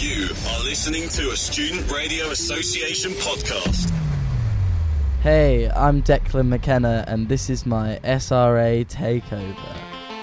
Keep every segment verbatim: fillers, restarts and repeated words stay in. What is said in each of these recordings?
You are listening to a Student Radio Association podcast. Hey, I'm Declan McKenna, and this is my S R A Takeover.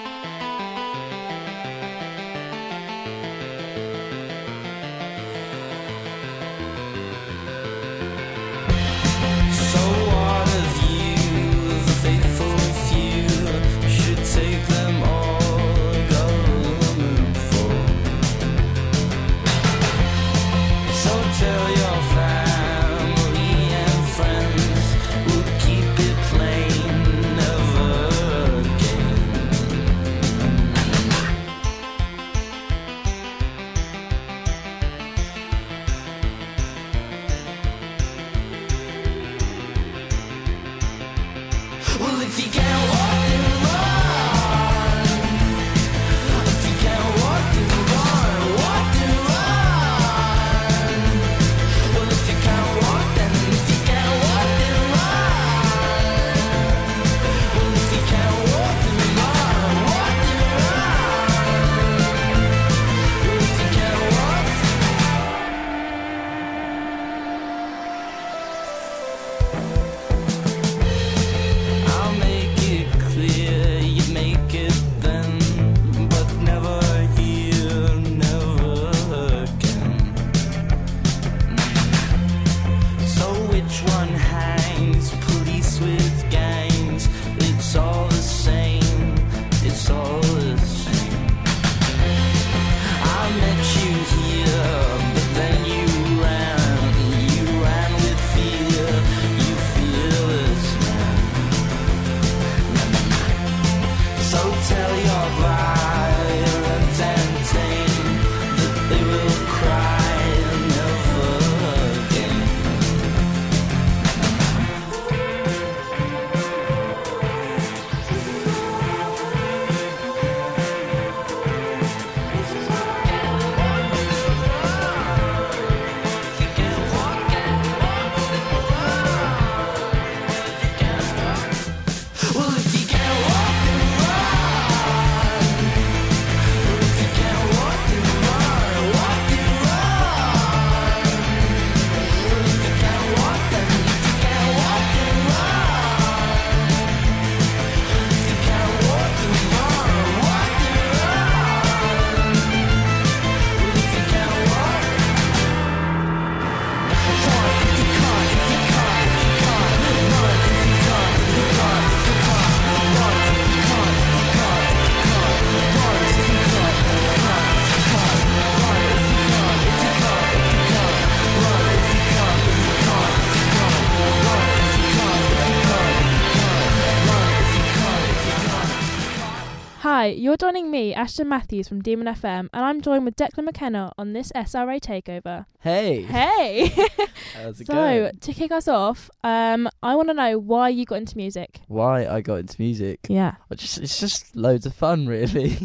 Hi, you're joining me, Ashton Matthews from Demon F M, and I'm joined with Declan McKenna on this S R A Takeover. Hey! Hey! How's it so, going? to kick us off, um, I want to know why you got into music. Why I got into music? Yeah. I just, it's just loads of fun, really.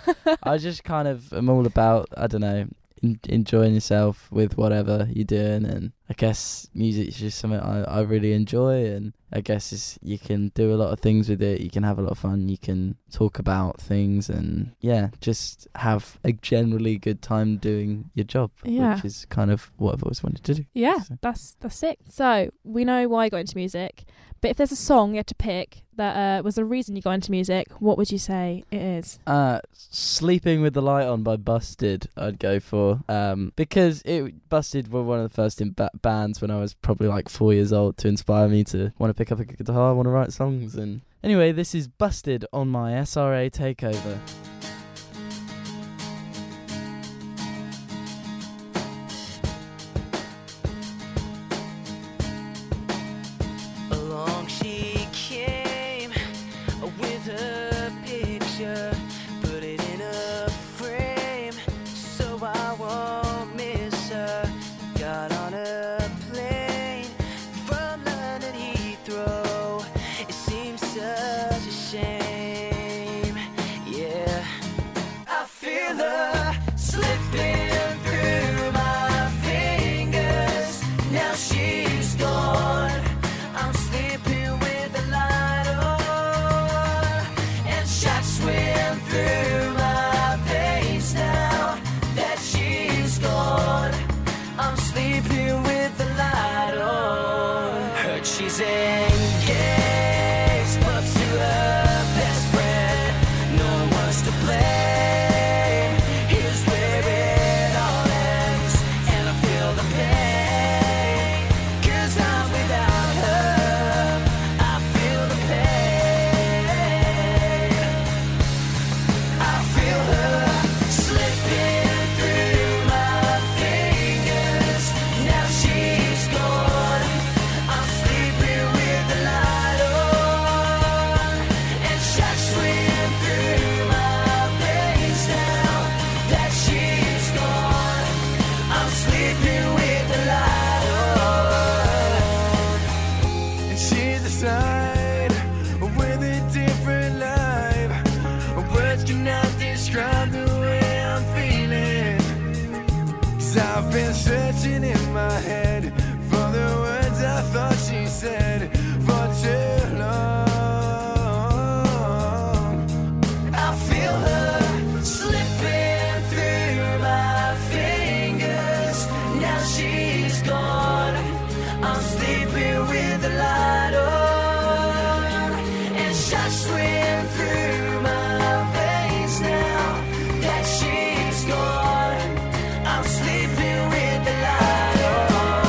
I just kind of am all about, I don't know, in, enjoying yourself with whatever you're doing, and I guess music is just something I, I really enjoy, and I guess it's, you can do a lot of things with it, you can have a lot of fun, you can talk about things, and yeah, just have a generally good time doing your job, Yeah. which is kind of what I've always wanted to do. Yeah, So. that's that's sick. So, we know why you got into music, but if there's a song you had to pick that uh, was the reason you got into music, what would you say it is? Uh, Sleeping with the Light On by Busted, I'd go for. Um, because it Busted were one of the first in ba- bands when I was probably like four years old to inspire me to want to pick up a guitar, want to write songs. And anyway, this is Busted on my S R A Takeover. Along she came with her picture, put it in a frame so I won't miss her. Got on a plane from London Heathrow. It seems such a shame, yeah. 'Cause I've been searching in my head for the words I thought she said for too long. I feel her slipping through my fingers. Now she's gone. I'm sleeping with the light on, and shots swim through my veins now that she's gone. I'm sleeping with the light on.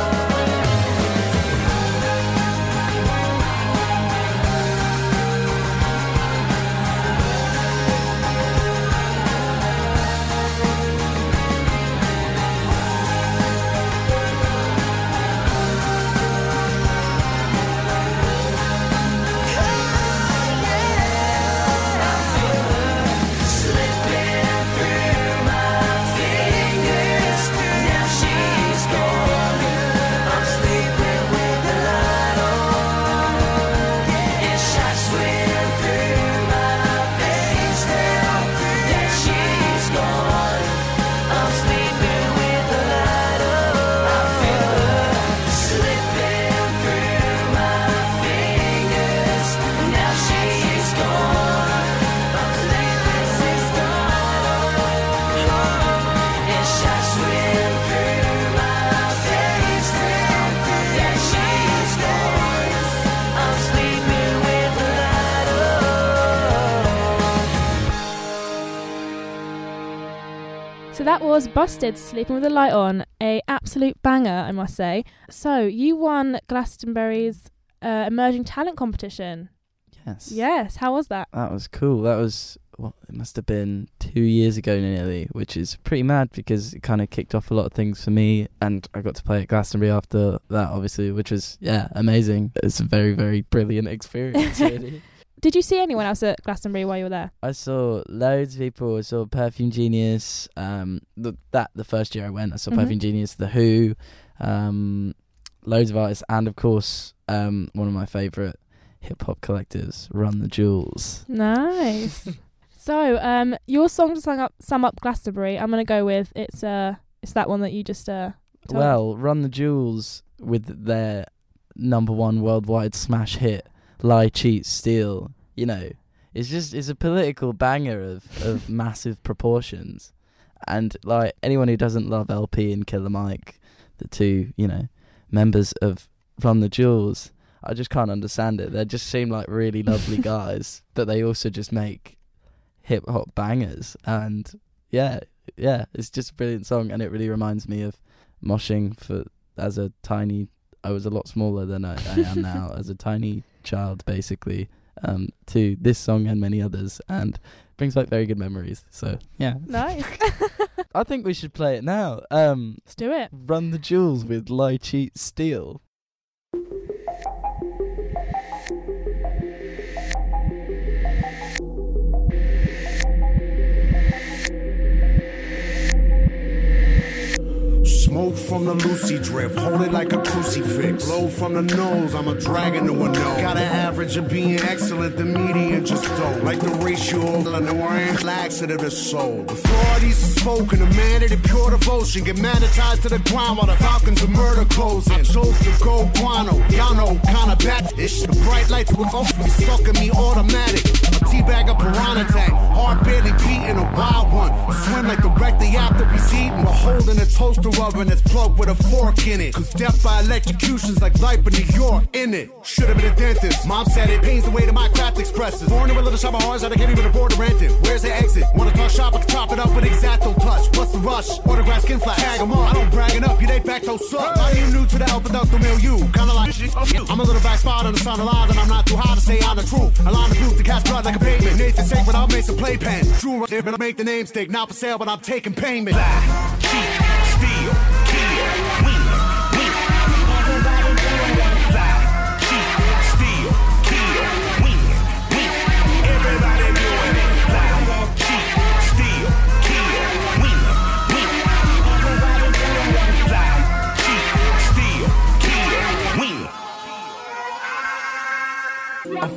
So that was Busted, Sleeping with the Light On, a absolute banger, I must say. So you won Glastonbury's uh, Emerging Talent Competition. Yes. Yes, how was that? That was cool. That was, well, it must have been two years ago nearly, which is pretty mad because it kind of kicked off a lot of things for me, and I got to play at Glastonbury after that, obviously, which was, yeah, amazing. It's a very, very brilliant experience, really. Did you see anyone else at Glastonbury while you were there? I saw loads of people. I saw Perfume Genius. Um, the, that the first year I went, I saw Mhm. Perfume Genius, The Who, um, loads of artists, and of course, um, one of my favourite hip hop collectives, Run the Jewels. Nice. So, um, your song to sum up, sum up Glastonbury, I'm gonna go with it's uh, it's that one that you just uh. told. Well, Run the Jewels with their number one worldwide smash hit, Lie, Cheat, Steal. You know, it's just it's a political banger of of massive proportions, and like anyone who doesn't love L P and Killer Mike, the two you know members of Run the Jewels, I just can't understand it. They just seem like really lovely guys, but they also just make hip hop bangers, and yeah, yeah, it's just a brilliant song, and it really reminds me of moshing for as a tiny. I was a lot smaller than I, I am now as a tiny child, basically, um, to this song and many others, and brings back very good memories. So yeah, Nice. I think we should play it now. Um, Let's do it. Run the Jewels with Lie, Cheat, Steal. Smoke from the Lucy drift, hold it like a crucifix. Blow from the nose, I'm a dragon to a nose. Got an average of being excellent, the median just don't. Like the ratio, I know I ain't laxative to soul. Before all these is spoken, a man of the pure devotion. Get magnetized to the ground while the falcons of murder closing. I chose to go guano, y'all know, kinda bad. It's the bright lights with off, you stuck in me automatic. A teabag a piranha tank, heart barely beating a wild one. Swim like the wreck the after he's eating. We're holding a toaster oven that's plugged with a fork in it. Cause death by electrocution's like life in New York, in it. Should've been a dentist, mom said it pains the way that my craft expresses. Born in a little shop of horrors that I can't even afford to rent it. Where's the exit? Wanna talk shop, I can chop it up with X-Acto touch. What's the rush? Autograph skin flat, tag 'em up. I don't bragging up, you they back those suck. Are you new to the help without the milieu? Kinda like I'm a little back spot on the sound alive, and I'm not too high to say I'm the truth. I line the booth to cast blood like a pavement. Nathan sacred, I'll make some playpen. Drew if I make the name stick, not for sale, but I'm taking payment. Lie, cheat, steal, kill, win, win. Everybody doing it. Lie, cheat, steal, kill, win, win. Everybody doing it. Lie, cheat, steal, kill, win, win. Everybody doing it. Lie, cheat, steal, kill, win. I flies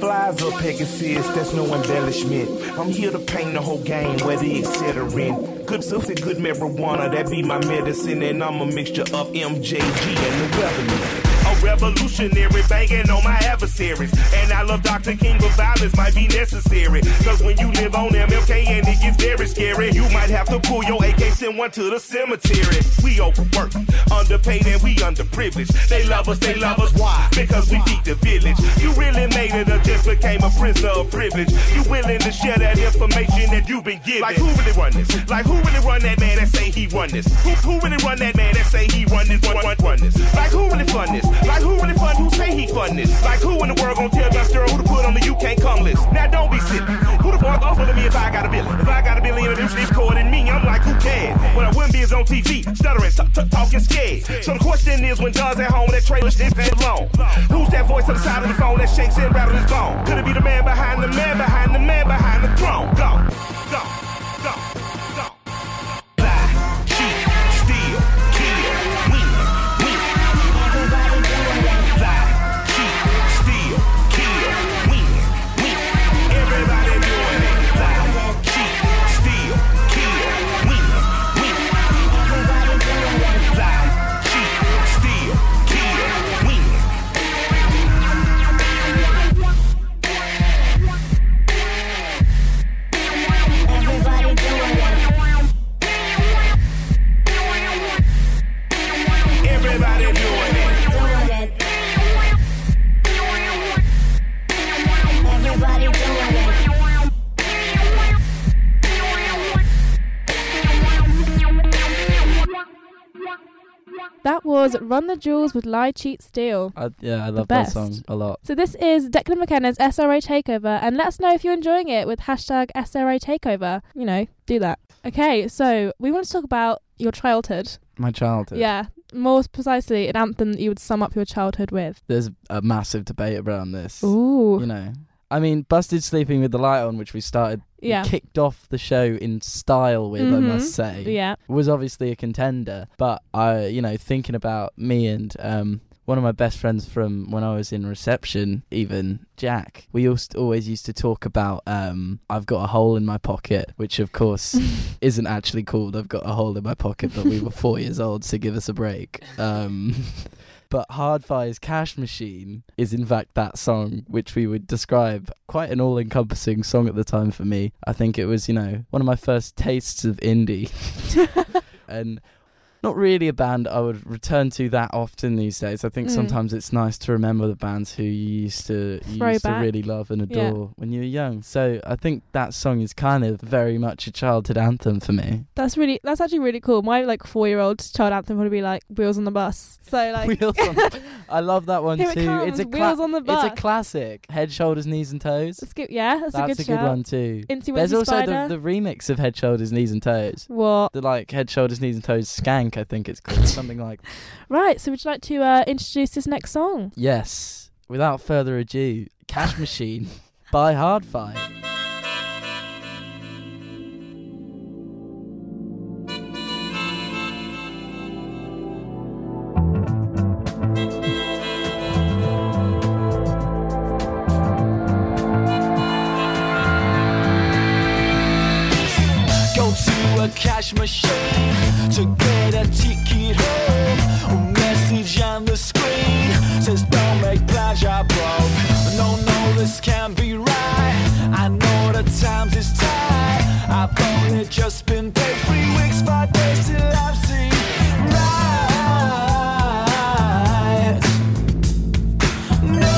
Little Pegasus, that's no embellishment. I'm here to paint the whole game where the et cetera in. Good filthy, good marijuana, that be my medicine. And I'm a mixture of M J G and the weatherman. A revolutionary banging on my adversaries. And I love Doctor King, but violence might be necessary. Cause when you live on M L K and it gets very scary, you might have to pull your A K, send one to the cemetery. We overworked, underpaid, and we underprivileged. They love us, they love us. Why? Because we feed the village. You really made it or just became a prisoner of privilege? You willing to share that information that you've been given? Like who really run this? Like who really run that man that say he run this? Who, who really run that man that say he run this? Run, run, run this? Like who really fund this? Like who really fund who say he fund this? Like who in the world gon' tell Gus Girl who to put on the you can't come list? Now don't be silly. Who the fuck offer to me if I got a billion? If I got a billion of them shit recording me, I'm like, who cares? When I wouldn't be is on T V, stuttering, t- t- talking scared. So the question is, when Don's at home, that trailer shit is alone. Who's that voice on the side of the phone that shakes and rattles his bone? Could it be the man behind the man behind the man behind the throne? Go, go, go, go. Lie, cheat, steal, kill, win, win. Everybody doing it. Lie, cheat, steal, kill, win, win. Everybody doing it. Lie, cheat, steal, kill, win, win. Everybody doing it. Lie, cheat, steal, kill, win. Everybody doing it. Everybody doing it. Doing it. Everybody doing it. That was Run the Jewels with Lie, Cheat, Steal. I, yeah, I love that best. song a lot. So this is Declan McKenna's S R A Takeover, and let us know if you're enjoying it with hashtag S R A Takeover. You know, do that. Okay, so we want to talk about your childhood. My childhood. Yeah, more precisely, an anthem that you would sum up your childhood with. There's a massive debate around this. Ooh. You know, I mean, Busted Sleeping with the Light On, which we started, Yeah. we kicked off the show in style with, I Mhm. must say. Yeah. Was obviously a contender, but I, you know, thinking about me and um, one of my best friends from when I was in reception, even Jack, we used always used to talk about um, I've got a hole in my pocket, which of course isn't actually called I've got a hole in my pocket, but we were four years old, so give us a break. Um, But Hardfire's Cash Machine is in fact that song, which we would describe quite an all-encompassing song at the time for me. I think it was, you know, one of my first tastes of indie. And not really a band I would return to that often these days. I think Mm. sometimes it's nice to remember the bands who you used to you used to Throwback. really love and Yeah. adore when you were young. So I think that song is kind of very much a childhood anthem for me. That's really, that's actually really cool. My like four-year-old child anthem would be like Wheels on the Bus. So like, Wheels on the, I love that one Here it too. comes, it's a Wheels on the Bus. It's a classic. Head, Shoulders, Knees and Toes. Let's get, yeah, that's, That's a good a good shout. one too. Into There's Winter also Spider. the, the remix of Head, Shoulders, Knees and Toes. What? The like Head, Shoulders, Knees and Toes skank, I think it's called. Something like Right, so would you like to uh, introduce this next song? Yes. Without further ado, Cash Machine by Hardfire. Go to a cash machine to get a ticket home. A message on the screen says don't make plans, you're broke. No, no, this can't be right. I know the times is tight. I've only just been paid three weeks, five days till I've seen right. No,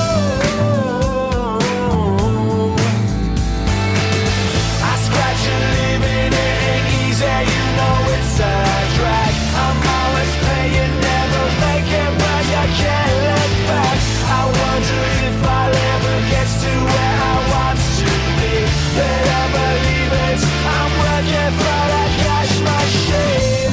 I scratch a living, it ain't easy, you know it's a drag. I'm always paying, never making, but you can't look back. I wonder if I'll ever get to where I want to be. Better believe it, I'm working for that cash machine.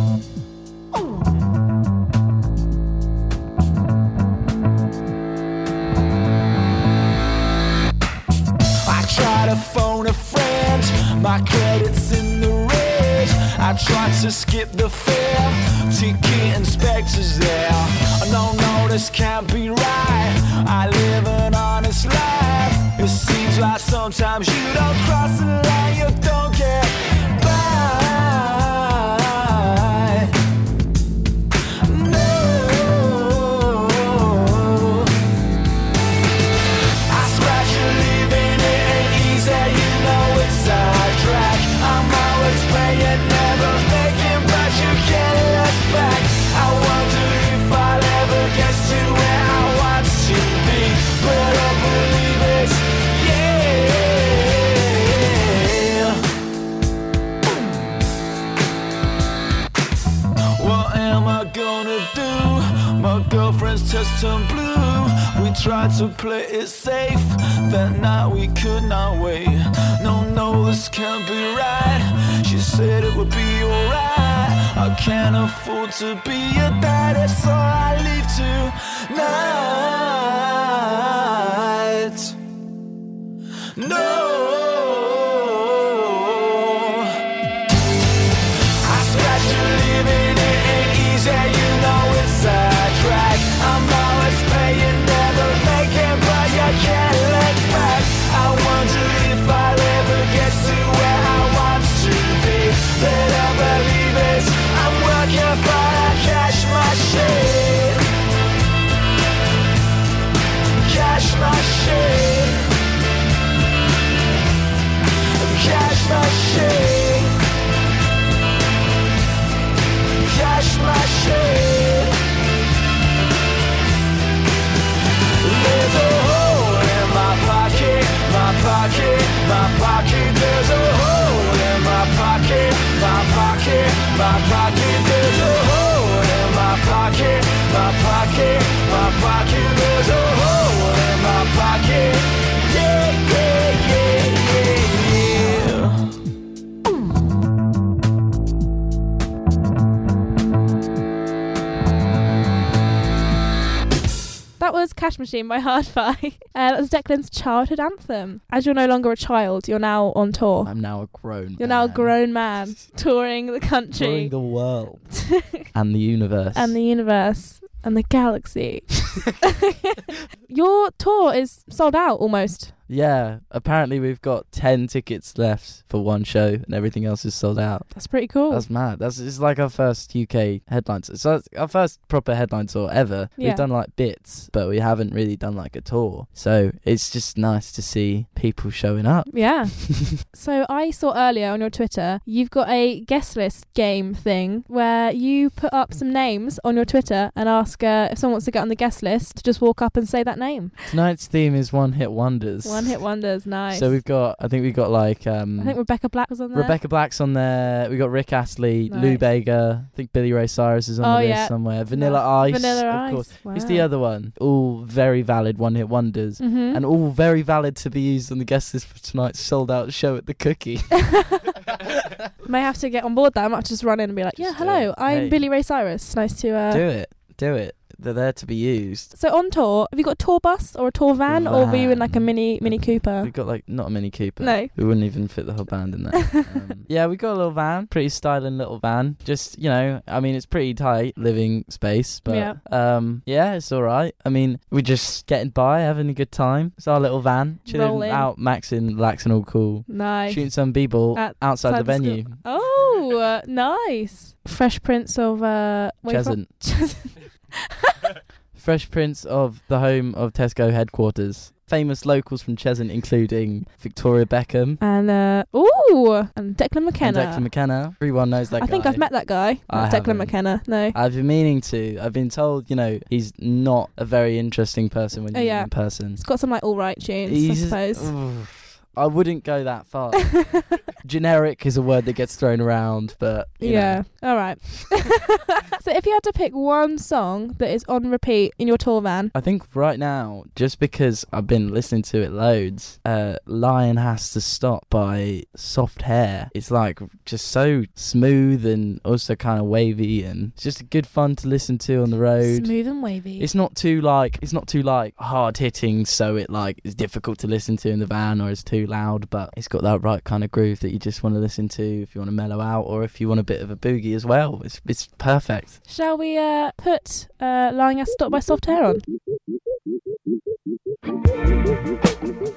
I try to phone a friend, my credit's in the red. I tried to skip the fare, ticket inspector's there. No, no, this can't be right. I live an honest life, It seems like sometimes you don't cross the line, you don't get by. No, I scratch your living, it ain't easy, you know it's sidetrack. I'm always playing, never making, but you can't look back. I wonder if I'll ever get to where I want to be, but I believe it, yeah. What am I gonna do? My girlfriend's just turned blue. We tried to play it safe, that night we could not wait. No, no, this can't be right. She said it would be alright. I can't afford to be your daddy, so I leave tonight. No, I scratch your living, it ain't easy, you know it's sidetrack. I'm always paying, never making, but you can't look back. I wonder if I'll ever get to where I want to be, but I believe it. I'm working for a cash machine, cash machine, cash machine, cash machine. There's a hole in my pocket, my pocket, my pocket. There's a hole in my pocket, my pocket, my pocket. There's a hole in my pocket, my pocket, my pocket. There's a hole in my pocket. Yeah, yeah, yeah, yeah, yeah. That was Cash Machine by Hard-Fi. Uh, that was Declan's childhood anthem. As you're no longer a child, you're now on tour. I'm now a grown You're man. now a grown man touring the country. Touring the world. And the universe. And the universe. And the galaxy. Your tour is sold out almost. Yeah, apparently we've got ten tickets left for one show and everything else is sold out. That's pretty cool. That's mad. That's it's like our first U K headline tour. So it's our first proper headline tour ever. Yeah. We've done like bits, but we haven't really done like a tour. So it's just nice to see people showing up. Yeah. So I saw earlier on your Twitter, you've got a guest list game thing where you put up some names on your Twitter and ask uh, if someone wants to get on the guest list to just walk up and say that name. Tonight's theme is one hit wonders. One hit wonders, nice. So we've got, I think we've got like... Um, I think Rebecca Black was on there. Rebecca Black's on there. We got Rick Astley, Nice. Lou Bega. I think Billy Ray Cyrus is on Oh, the list yeah. somewhere. Vanilla Nice. Ice. Vanilla of Ice. course. Wow. Who's the other one? All very valid one hit wonders. Mm-hmm. And all very valid to be used on the guest list for tonight's sold out show at the Cookie. May have to get on board that. I might just run in and be like, yeah, Just, hello, uh, I'm hey. Billy Ray Cyrus. Nice to... Uh... Do it. Do it. They're there to be used. So on tour, have you got a tour bus or a tour van, or were you in like a Van. mini Mini Cooper? We've got like, not a Mini Cooper. No. We wouldn't even fit the whole band in there. um, yeah, we got a little van. Pretty styling little van. Just, you know, I mean, it's pretty tight living space. But Yeah. um, yeah, it's all right. I mean, we're just getting by, having a good time. It's our little van. Chilling Rolling. out, maxing, relaxing, all cool. Nice. Shooting some b-ball At- outside the outside the school. venue. Oh, uh, nice. Fresh Prince of... Uh, where you from? Cheshunt. Fresh Prince of the home of Tesco headquarters. Famous locals from Cheshunt, including Victoria Beckham And, uh, ooh, and Declan McKenna. and Declan McKenna. Everyone knows that I guy. think I've met that guy. I Not Declan haven't. McKenna, no. I've been meaning to. I've been told, you know, he's not a very interesting person when Oh, you meet yeah. him in person. It's got some, like, all-right tunes, He's I suppose. Oof. I wouldn't go that far. Generic is a word that gets thrown around, but you Yeah, know. all right. So if you had to pick one song that is on repeat in your tour van, I think right now, just because I've been listening to it loads, uh, Lion Has to Stop by Soft Hair. It's like just so smooth and also kind of wavy, and it's just good fun to listen to on the road. smooth and wavy. It's not too like it's not too like hard hitting, so it like is difficult to listen to in the van or it's too loud, but it's got that right kind of groove that you just want to listen to if you want to mellow out or if you want a bit of a boogie as well. It's it's perfect. Shall we uh, put uh, Lying Has to Stop by Soft Hair on?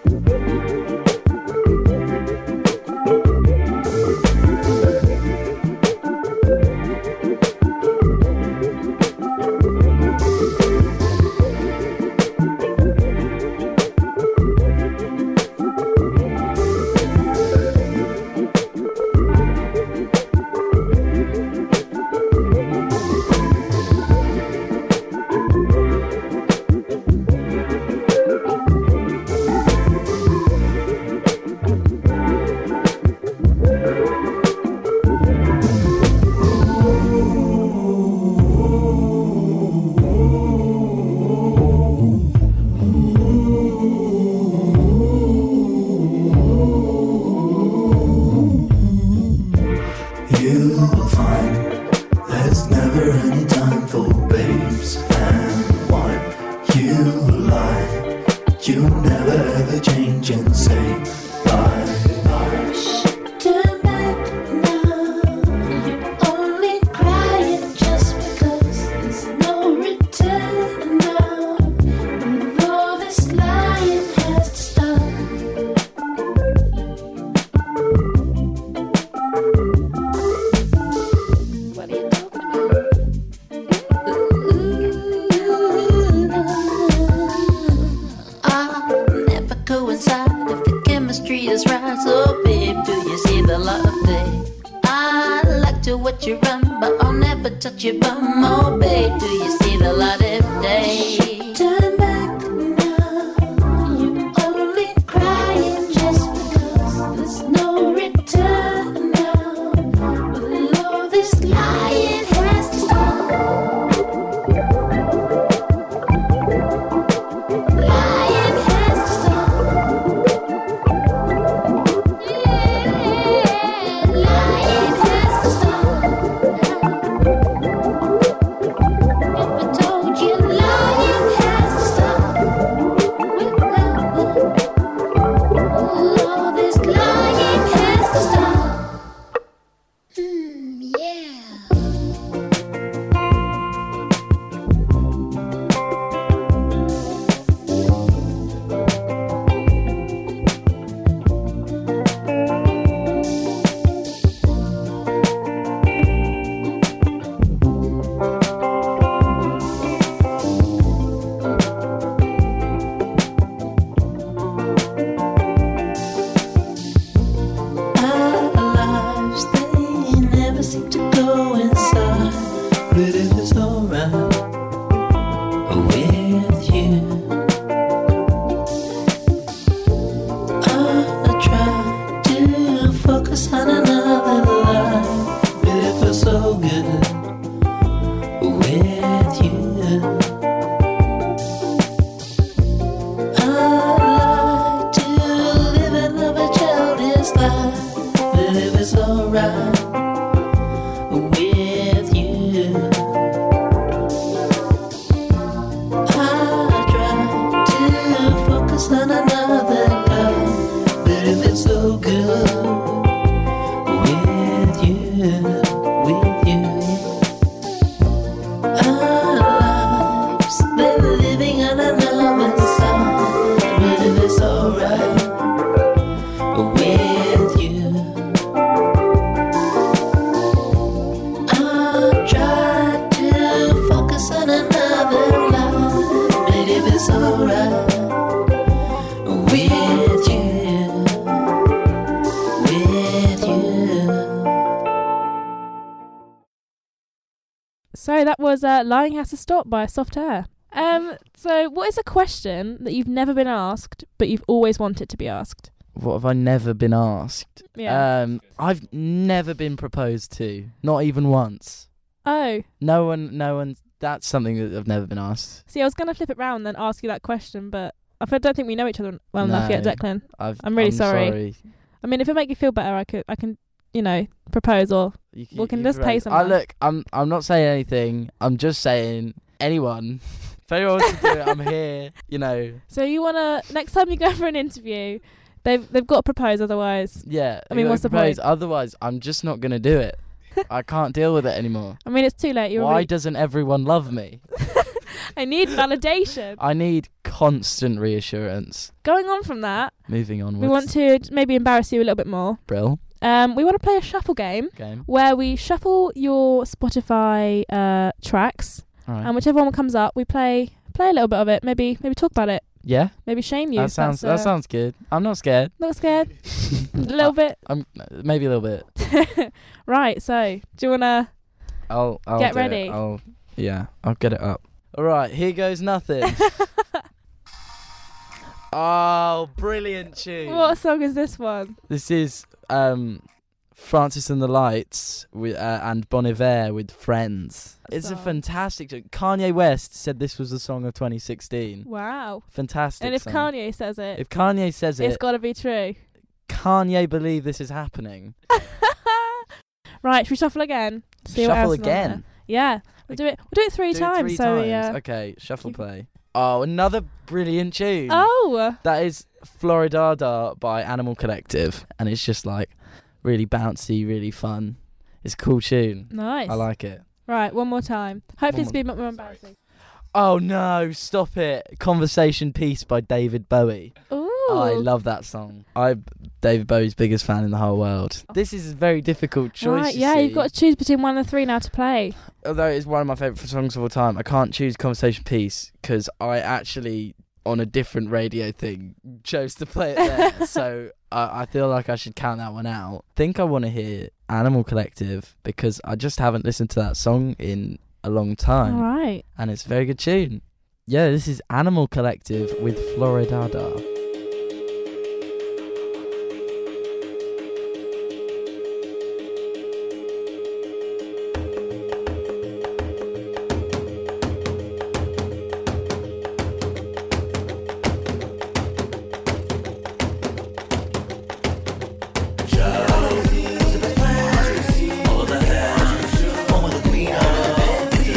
So that was uh, Lying Has to Stop by Soft Air. Um, so what is a question that you've never been asked, but you've always wanted to be asked? What have I never been asked? Yeah. Um, I've never been proposed to, not even once. Oh. No one, no one. That's something that I've never been asked. See, I was going to flip it round and then ask you that question, but I don't think we know each other well no, enough yet, Declan. I've, I'm really I'm sorry. sorry. I mean, if it make you feel better, I could, I can, you know, propose or You, we can you just pay propose. someone. I look, I'm, I'm not saying anything. I'm just saying anyone. If anyone wants to do it, I'm here. You know. So you wanna next time you go for an interview, they've they've got to propose, otherwise. Yeah. I mean, you what's the propose, point? Otherwise, I'm just not gonna do it. I can't deal with it anymore. I mean, it's too late. You're Why really... doesn't everyone love me? I need validation. I need constant reassurance. Going on from that, Moving onwards. we want to maybe embarrass you a little bit more. Brill. Um, we want to play a shuffle game Game. where we shuffle your Spotify uh, tracks, All right. and whichever one comes up, we play play a little bit of it. Maybe maybe talk about it. Yeah. Maybe shame you. That if sounds. that's, That uh, sounds good. I'm not scared. Not scared. A little bit. I'm maybe a little bit. Right. So, do you wanna? I'll. I'll Get do it. ready. I'll. Yeah. I'll get it up. All right. Here goes nothing. Oh, brilliant tune. What song is this one? This is um, Francis and the Lights with, uh, and Bon Iver with Friends. It's a Song. fantastic tune. Kanye West said this was the song of twenty sixteen. Wow. Fantastic And if song. Kanye says it, If Kanye says it's it, got to be true. Kanye believe this is happening. Right, should we shuffle again? See what Shuffle else is on there? again. Yeah, we'll do it. We'll do it three Do it times. three so times. we, uh, Okay, shuffle keep- play. Oh, another brilliant tune. Oh, That is Floridada by Animal Collective, and it's just like really bouncy, really fun. It's a cool tune. nice. I like it. Right, one more time. Hopefully, One it's been a bit more embarrassing. Oh no, stop it. Conversation Piece by David Bowie. Ooh. I love that song. I'm David Bowie's biggest fan in the whole world. This is a very difficult choice. Right, you yeah, see. you've got to choose between one and three now to play. Although it's one of my favourite songs of all time, I can't choose Conversation Piece because I actually, on a different radio thing, chose to play it there. So I, I feel like I should count that one out. I think I want to hear Animal Collective because I just haven't listened to that song in a long time. All right. And it's a very good tune. Yeah, this is Animal Collective with Floridada.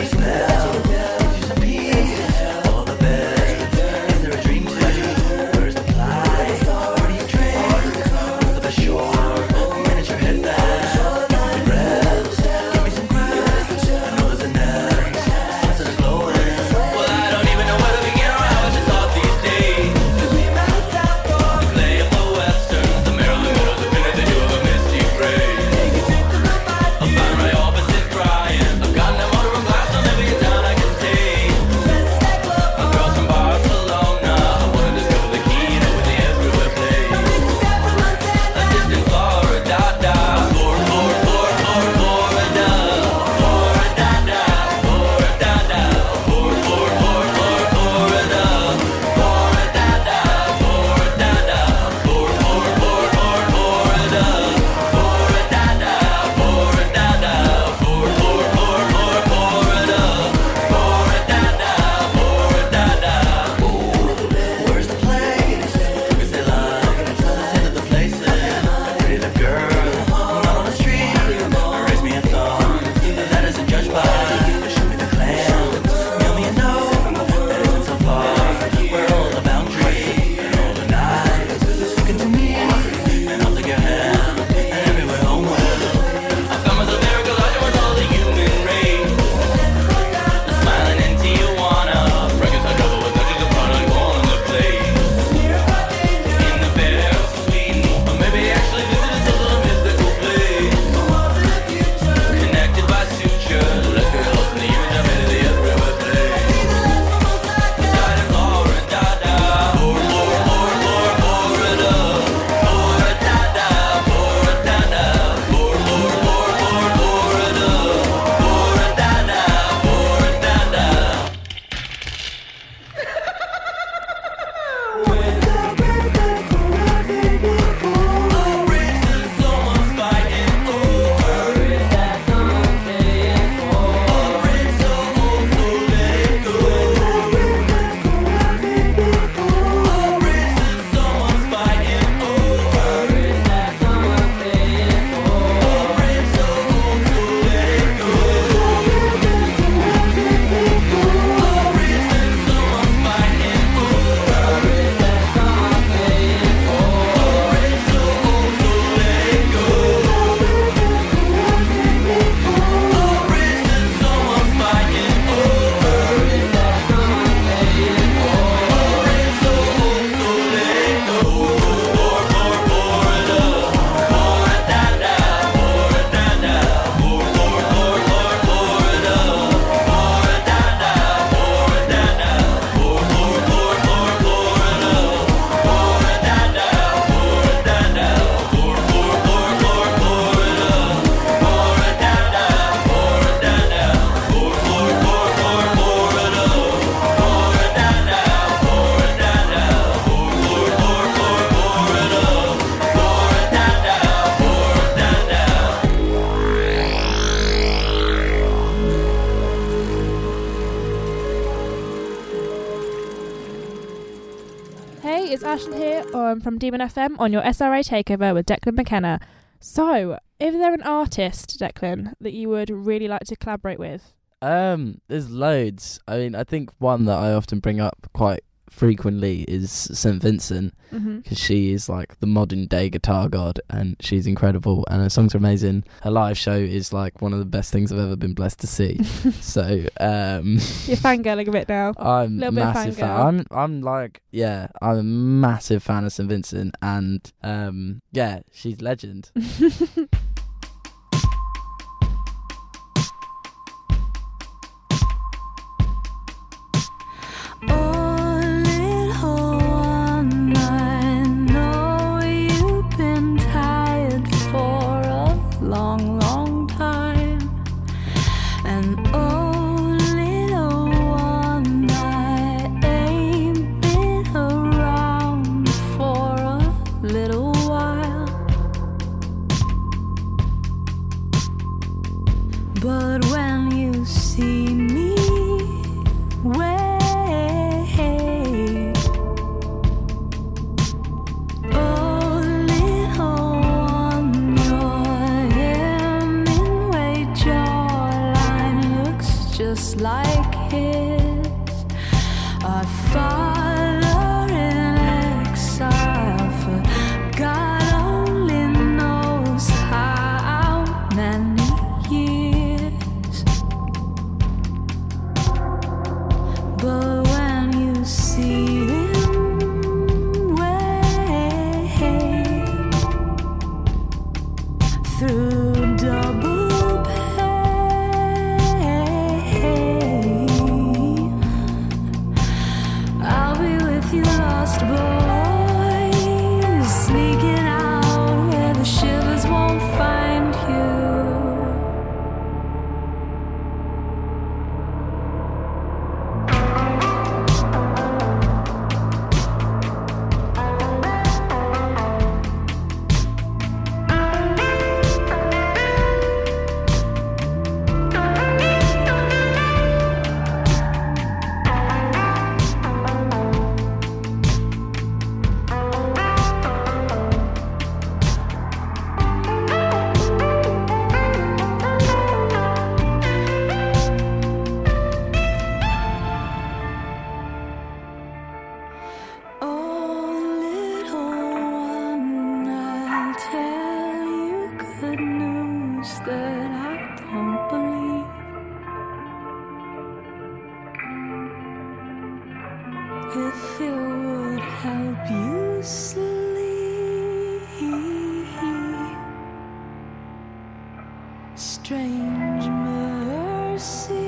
Is there a dream to you? it's Ashley here um, from Demon F M on your S R A Takeover with Declan McKenna. So, is there an artist, Declan, that you would really like to collaborate with? Um, there's loads. I mean, I think one that I often bring up quite frequently is Saint Vincent, because Mm-hmm. she is like the modern day guitar god, and she's incredible, and her songs are amazing. Her live show is like one of the best things I've ever been blessed to see. So, um, You're fangirling a bit now. I'm Little bit of massive fan. fangirl. I'm, I'm like, yeah, I'm a massive fan of Saint Vincent, and um, yeah, she's legend. Long, long time, and oh, little one, I ain't been around for a little while, but when you see me wait, oh, little one, your Hemingway jawline looks just like his. Our father in exile for God only knows how many years. But when you see him wait through double pain, I'll be with you, lost boys, sneaking out where the shivers won't find you. Oh, little one, I'll tell you good news that I don't believe. If it would help you sleep, strange mercy.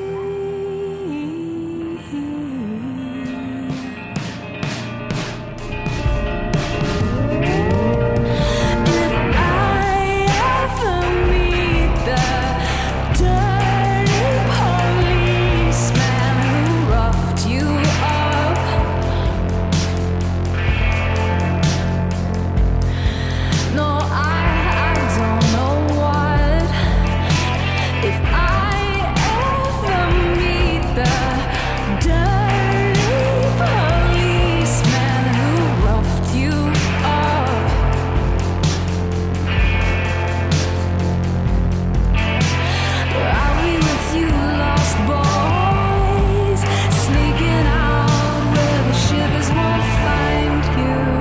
If I ever meet the dirty policeman who roughed you up, no, I, I don't know what. If I ever meet the dirty policeman who roughed you up, I'll be with you, lost boys, sneaking out where the shivers won't find you.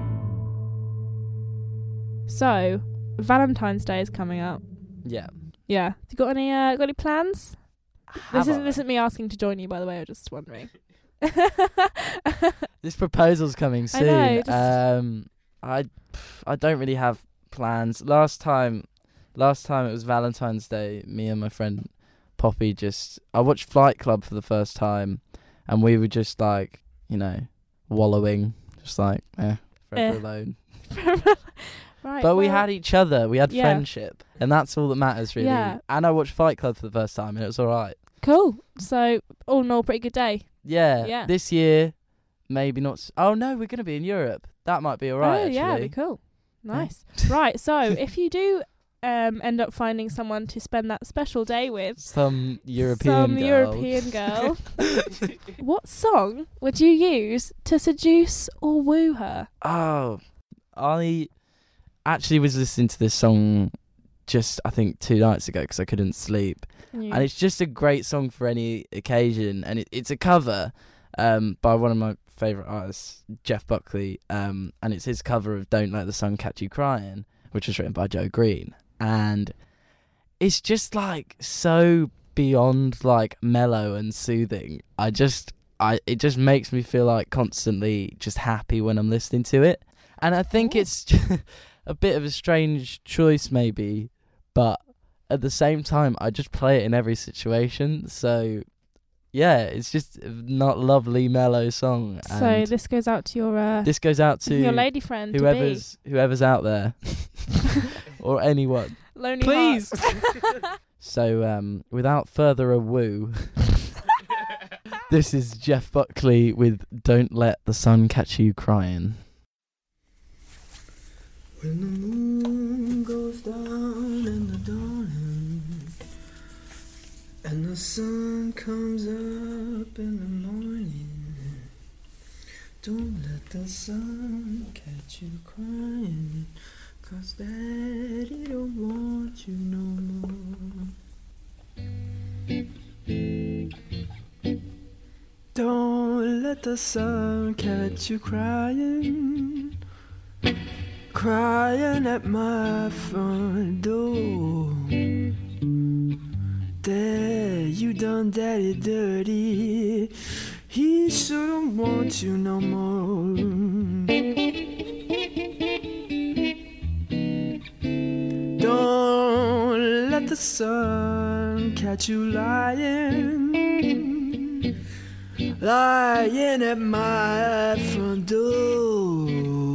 So, Valentine's Day is coming up. Yeah. Yeah. Have you got any uh, got any plans? Have This isn't I? this isn't me asking to join you, by the way. I'm just wondering. This proposal's coming I soon. know, just- Um, I, pff, I don't really have plans. Last time, last time it was Valentine's Day. Me and my friend Poppy just, I watched Flight Club for the first time, and we were just like, you know, wallowing, just like, eh, forever Eh. alone. Right. But we well, had each other. We had Yeah. friendship, and that's all that matters, really. Yeah. And I watched Fight Club for the first time, and it was all right. cool. So all in all, pretty good day. Yeah. Yeah. This year, maybe not. S- oh no, we're gonna be in Europe. That might be all right. oh actually. yeah, it'd be cool. Nice. Right. So if you do um end up finding someone to spend that special day with, Some European some girl. European girl, what song would you use to seduce or woo her? Oh, I actually was listening to this song just I think two nights ago because I couldn't sleep, You- and it's just a great song for any occasion, and it, it's a cover um, by one of my favourite artists, Jeff Buckley, um, and it's his cover of "Don't Let the Sun Catch You Crying," which was written by Joe Green, and it's just like so beyond like mellow and soothing. I just, I it just makes me feel like constantly just happy when I'm listening to it, and I think Oh. it's a bit of a strange choice maybe, but at the same time I just play it in every situation, so yeah, it's just a not lovely mellow song. so And this goes out to your uh, this goes out to your lady friend, whoever's whoever's out there or anyone. to be. Lonely Please. Hearts. So um without further ado, this is Jeff Buckley with "Don't Let the Sun Catch You Crying." When the moon goes down in the dawning and the sun comes up in the morning, don't let the sun catch you crying, 'cause daddy don't want you no more. Don't let the sun catch you crying, crying at my front door. There, you done daddy dirty. He shouldn't want you no more. Don't let the sun catch you lying, lying at my front door.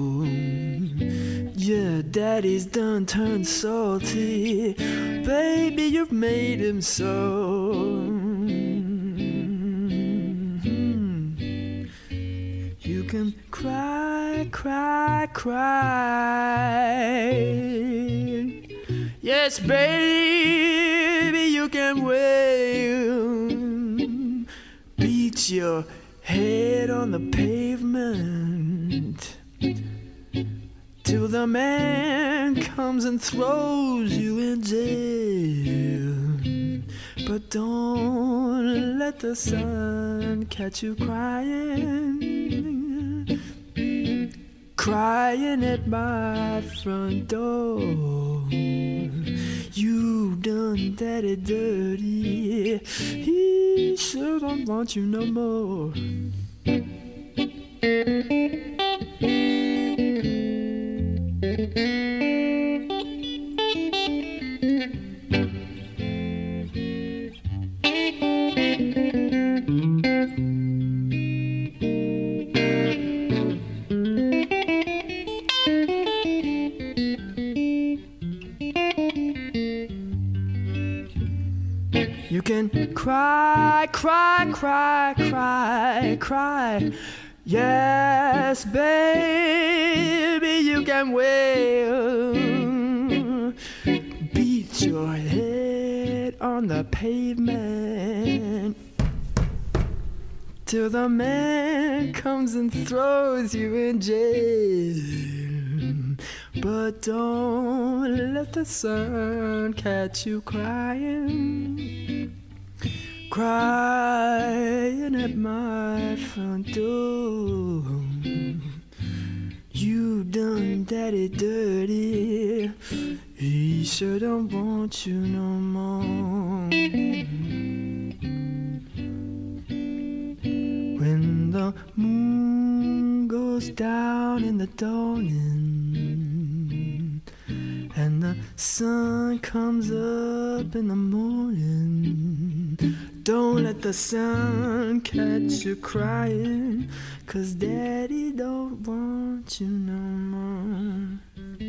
Yeah, daddy's done turned salty. Baby, you've made him so. Mhm. You can cry, cry, cry. Yes, baby, you can wail. Beat your head on the pavement till the man comes and throws you in jail. But don't let the sun catch you crying, crying at my front door. You done daddy dirty. He sure don't want you no more. You can cry, cry, cry, cry, cry. Yes, baby, you can wail. Beat your head on the pavement till the man comes and throws you in jail. But don't let the sun catch you crying, crying at my front door. You done daddy dirty. He sure don't want you no more. When the moon goes down in the dawning and the sun comes up in the morning, don't let the sun catch you crying, 'cause daddy don't want you no more.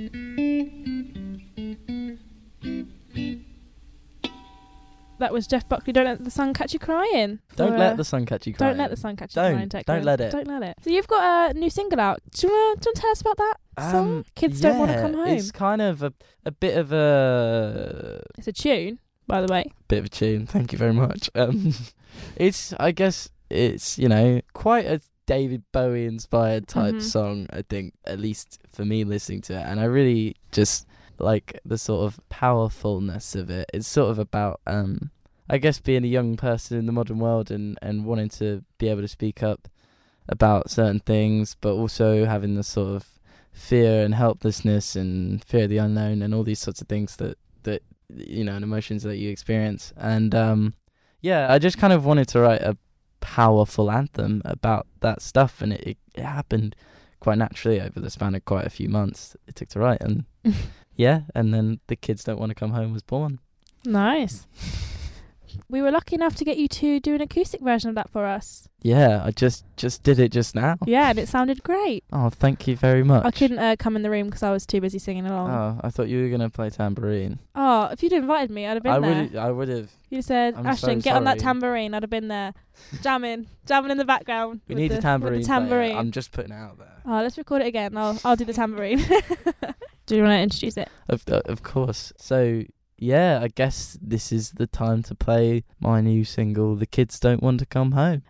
That was Jeff Buckley. Don't let the sun catch you crying. Don't For, let uh, the sun catch you crying. Don't let the sun catch you Don't. crying. Declan. Don't let it. Don't let it. So you've got a new single out. Do you want to tell us about that song? Um, Kids Don't Want to yeah, Come Home. It's kind of a, a bit of a It's a tune, by the way. bit of a tune. Thank you very much. Um, it's I guess it's you know quite a David Bowie inspired type Mhm. song. I think at least for me listening to it, and I really just like the sort of powerfulness of it. It's sort of about um. I guess being a young person in the modern world and, and wanting to be able to speak up about certain things, but also having the sort of fear and helplessness and fear of the unknown and all these sorts of things that, that you know, and emotions that you experience. And um, yeah, I just kind of wanted to write a powerful anthem about that stuff, and it, it, it happened quite naturally over the span of quite a few months it took to write. And yeah, and then The Kids Don't Want to Come Home was born. Nice. We were lucky enough to get you to do an acoustic version of that for us. Yeah, I just just did it just now. Yeah, and it sounded great. Oh, thank you very much. I couldn't uh, come in the room because I was too busy singing along. Oh, I thought you were gonna play tambourine. Oh, if you'd invited me, I'd have been I there. would. I would have. You said, I'm Ashton, so get on that sorry. tambourine. I'd have been there, jamming, jamming in the background. We with need the, a tambourine. With the player. tambourine. I'm just putting it out there. Oh, let's record it again. I'll I'll do the tambourine. Do you want to introduce it? Of uh, of course. So yeah, I guess this is the time to play my new single, "The Kids Don't Want to Come Home."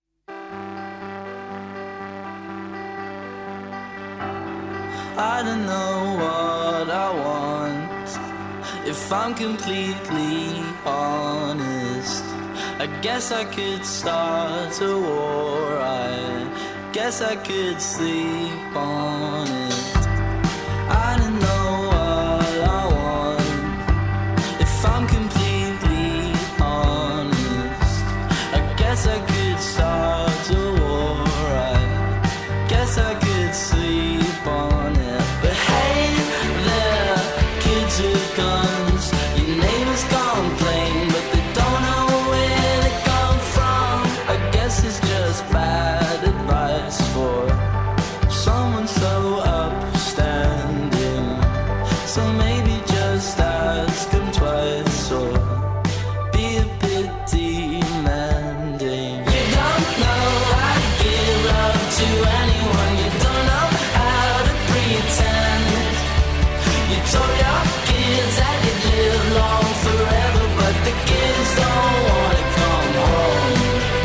I don't know what I want. If I'm completely honest, I guess I could start a war. I guess I could sleep on it. I don't know what I want. If I'm completely honest, I guess I could start a war. I guess I could sleep on it. But hey, there, kids with guns. Your neighbors complain, but they don't know where they come from. I guess it's just bad advice for someone so upstanding. So maybe just ask them twice or be a bit demanding. You don't know how to give love to anyone. You don't know how to pretend. You told your kids that you'd live long forever, but the kids don't want to come home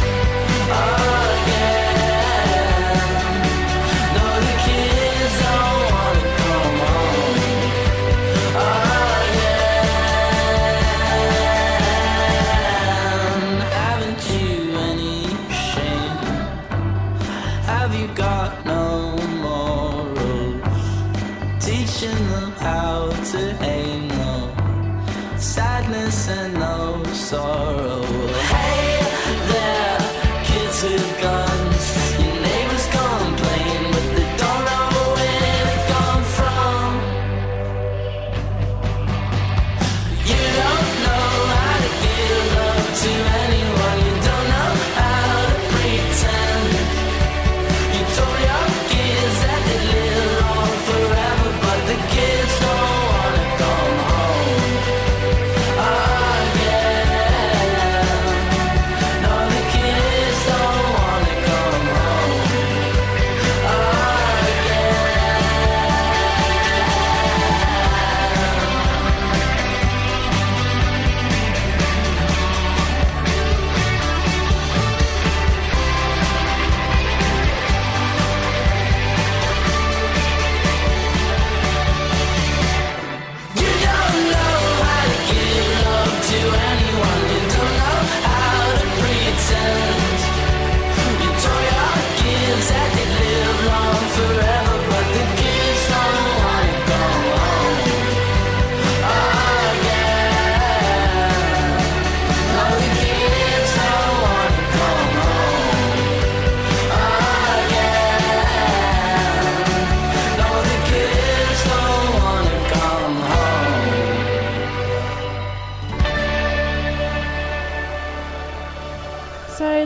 again. No, the kids don't want to come home again. Haven't you any shame? Have you got no morals? Teaching them how to hate, no sadness and no sorrow. Hey there, kids with guns. Your neighbors complain, but they don't know where they come from. You don't know how to give love to anyone. You don't know how to pretend. You told your kids that they live long forever, but the kids don't want to come home again.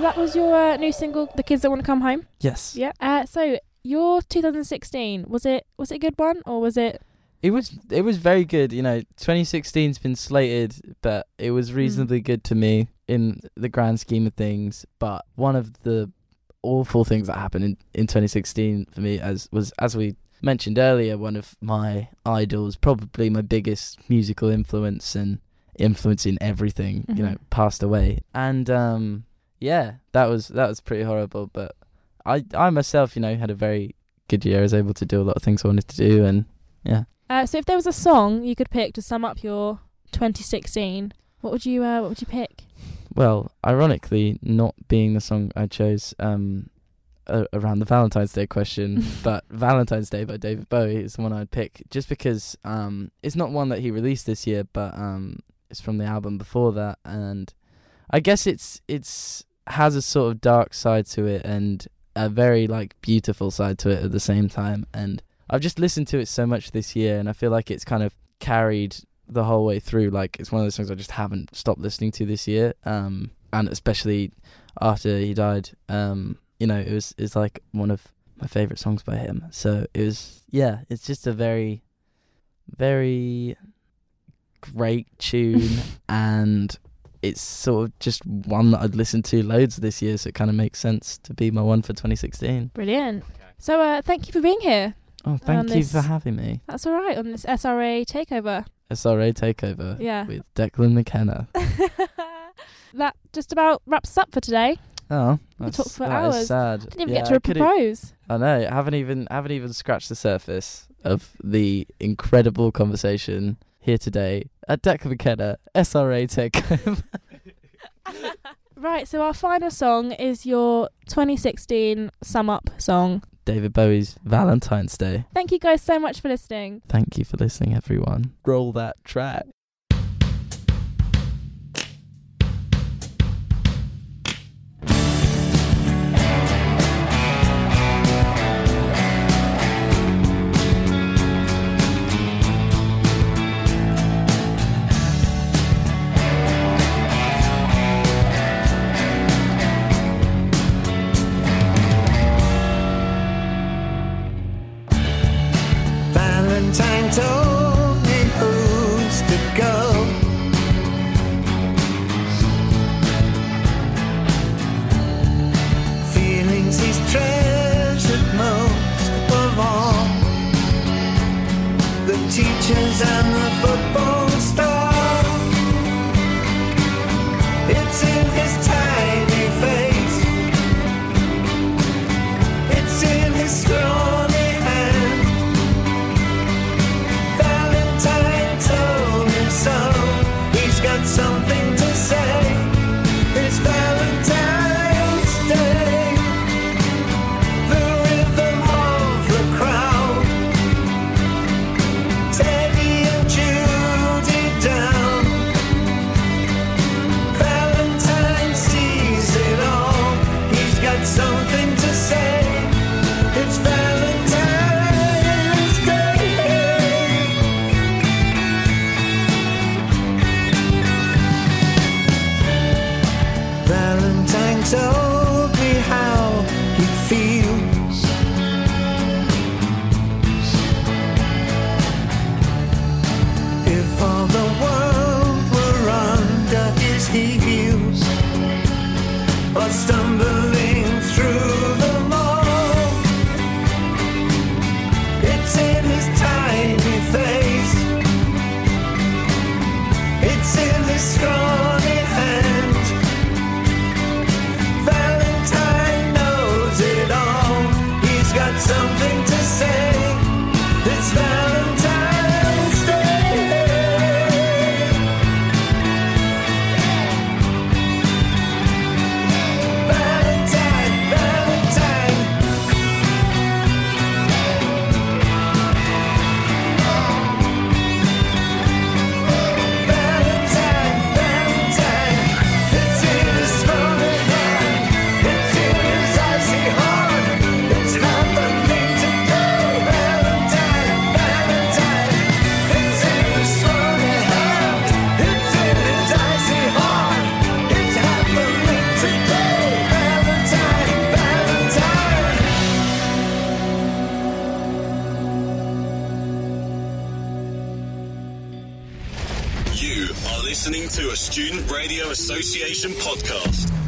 that was your uh, new single, The Kids That Want to Come Home. Yes. Yeah. Uh, so your two thousand sixteen, was it was it a good one, or was it? It was it was very good. You know, twenty sixteen's been slated, but it was reasonably mm. good to me in the grand scheme of things. But one of the awful things that happened in, in twenty sixteen for me, as was as we mentioned earlier, one of my idols, probably my biggest musical influence and influence in everything, mm-hmm. you know, passed away. And um, yeah, that was that was pretty horrible. But I I myself, you know, had a very good year. I was able to do a lot of things I wanted to do, and yeah. Uh, so if there was a song you could pick to sum up your twenty sixteen, what would you uh, what would you pick? Well, ironically, not being the song I chose um, uh, around the Valentine's Day question, but Valentine's Day by David Bowie is the one I'd pick, just because um, it's not one that he released this year, but um, it's from the album before that, and I guess it's it's has a sort of dark side to it and a very like beautiful side to it at the same time, and I've just listened to it so much this year, and I feel like it's kind of carried the whole way through. Like, it's one of those songs I just haven't stopped listening to this year, um, and especially after he died, um, you know, it was it's like one of my favourite songs by him. So it was, yeah, it's just a very, very great tune, and it's sort of just one that I'd listened to loads this year, so it kind of makes sense to be my one for twenty sixteen. Brilliant. So uh, thank you for being here. Oh, thank you this, for having me. That's all right, on this S R A Takeover. S R A Takeover yeah. with Declan McKenna. That just about wraps us up for today. Oh, we talked for that hours. Is sad. Didn't even yeah, get to propose. I know. I haven't even haven't even scratched the surface of the incredible conversation here today at Declan McKenna S R A Takeover. Right. So our final song is your twenty sixteen sum up song. David Bowie's Valentine's Day. Thank you guys so much for listening. Thank you for listening, everyone. Roll that track. Valentine told me who's to go. Feelings he's treasured most of all. The teachers and the football star. It's in his tiny face. It's in his scrawny hand. Valentine told him so. He's got something to say. It's Valentine's Day. The rhythm of the crowd. Teddy and Judy You are listening to a Student Radio Association podcast.